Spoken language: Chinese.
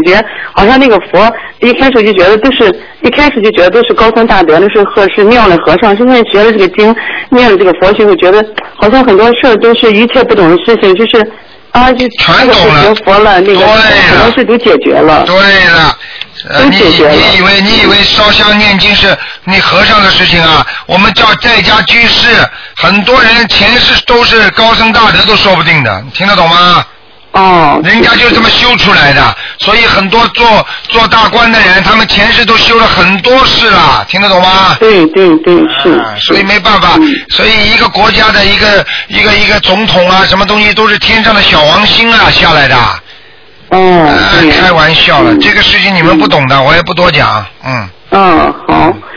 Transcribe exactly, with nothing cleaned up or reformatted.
觉好像那个佛一开始就觉得都是一开始就觉得都是高僧大德，那是和是庙里和尚。现在学了这个经，念了这个佛学，我觉得好像很多事儿都是一切不懂的事情，就是啊，就全懂了， 学佛了，那个很多事都解决了。 对了。呃，你你以为你以为烧香念经是你和尚的事情啊？我们叫在家居士，很多人前世都是高僧大德都说不定的，听得懂吗？ 哦。 人家就这么修出来的，所以很多做做大官的人，他们前世都修了很多事了，听得懂吗？ 对对对，是。 啊，所以没办法，嗯、所以一个国家的一个一个一个总统啊，什么东西都是天上的小王星啊下来的。 哦、 呃，开玩笑了、嗯，这个事情你们不懂的，嗯、我也不多讲，嗯。 嗯，好。